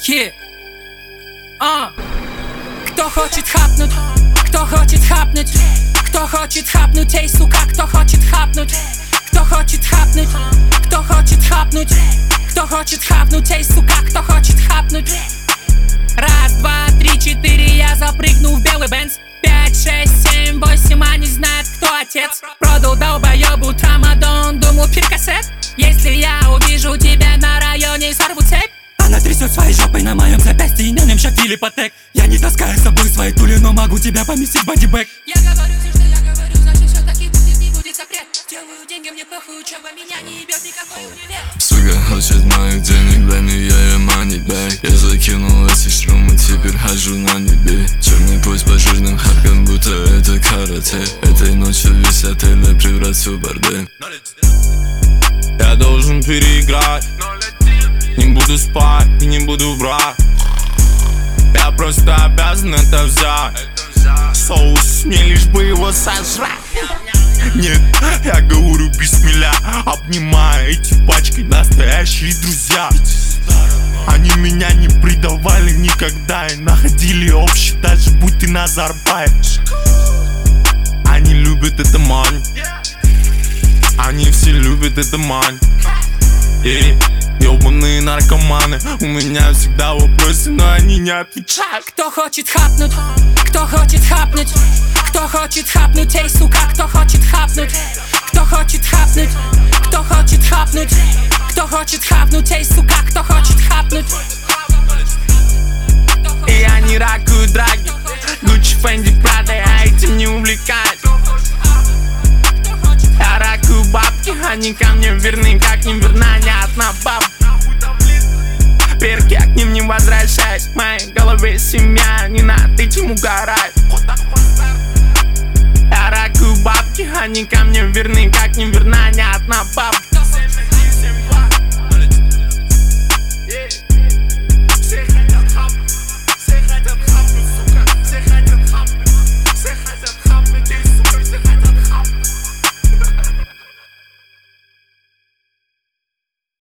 Кто хочет хапнуть? Кто хочет хапнуть? Кто хочет хапнуть? Эй, сука, кто хочет хапнуть? Кто хочет хапнуть? Кто хочет хапнуть? Кто хочет хапнуть? Эй, сука, кто хочет хапнуть? Раз, два, три, четыре, я запрыгну в белый бенз. 5, 6, 7, 8, они знают, кто отец. Продал долбоебу трамадон, думал перкассет. Если я увижу тебя на районе, сорву цепь. Она трясет своей жопой на моем запястье и на нем шаг или потек. Я не таскаю с собой свои тули, но могу тебя поместить в бодибэк. Я говорю все, что я говорю, значит все-таки будет, не будет запрет. Делаю деньги, мне похуй, учеба меня не ебет никакой универ. Сука хочет моих денег, дай мне ее money back. Я закинул эти шрумы, теперь хожу на небе. Черный путь по жирным харкам, будто это карате. Этой ночью весь отель превратится в бордель. Я должен переиграть, не буду спать и не буду врать. Я просто обязан это взять. Соус, мне лишь бы его сожрать. Нет, я говорю бисмилля, обнимая эти пачкой настоящие друзья. Они меня не предавали никогда и находили общий, даже будь ты Назарбаев. Они любят это мань, они все любят это мань. Ёбаные наркоманы, у меня всегда вопросы, но они не отвечают. Кто хочет хапнуть? Кто хочет хапнуть? Кто хочет хапнуть? Эй, сука, кто хочет хапнуть? Кто хочет хапнуть? Кто хочет хапнуть? Кто хочет хапнуть? Эй, сука, кто хочет хапнуть? И я не ракую драги, Gucci, Fendi, Prada, я этим не увлекаюсь. Я ракую бабки, они ко мне верны, как не верна ни одна бабка. Перки, я к ним не возвращаюсь, в моей голове семья, не надо этим угорать. Я ракую бабки, они ко мне верны, как не верна ни одна бабка.